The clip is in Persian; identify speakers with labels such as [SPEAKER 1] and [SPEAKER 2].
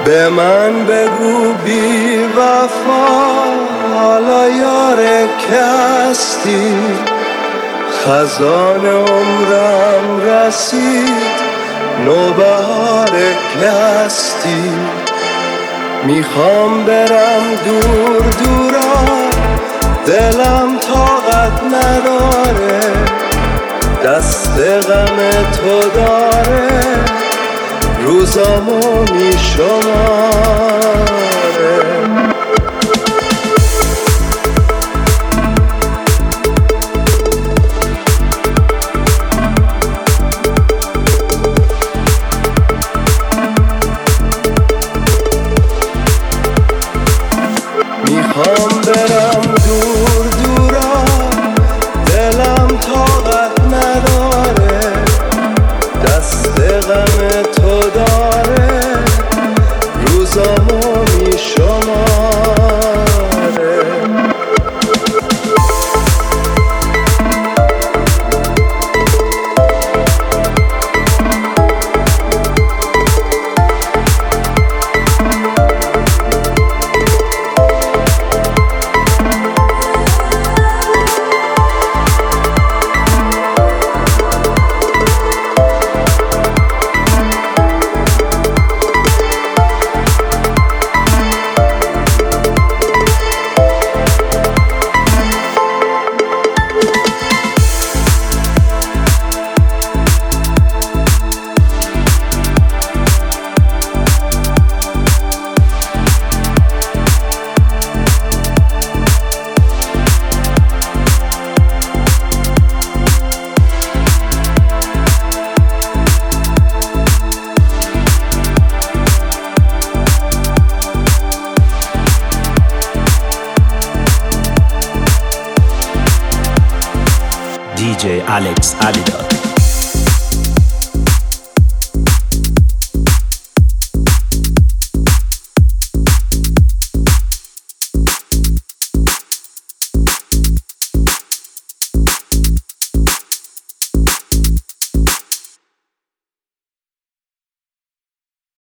[SPEAKER 1] به من بگو بی وفا حالا یار که هستی، خزان عمرم رسید نوبهار که هستی. میخوام برم دور دورا، دلم طاقت نداره، دست غم تو داره، روزامو میشماره. میخوام برم دور دورا، دلم طاقت نداره، دست غم تو داره، روزامو میشماره.
[SPEAKER 2] DJ Alex Alidot.